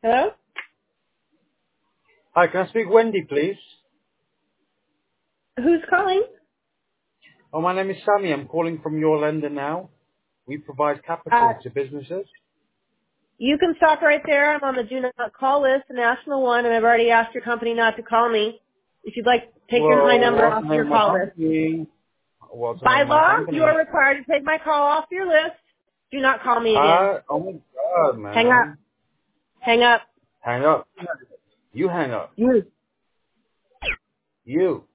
Hello? Hi, can I speak Wendy, please? Who's calling? Oh, my name is Sammy. I'm calling from your lender now. We provide Uh, capital to businesses. you can stop right there. I'm on the do not call list, the national one, and I've already asked your company not to call me. If you'd like to take your my Well, number what's off the name your of my call list. company? What's the name By of my law, you are company? required to take my call off your list. Do not call me again. Oh my God, Hang up. man. Hang up. Hang up. You hang up. You. You.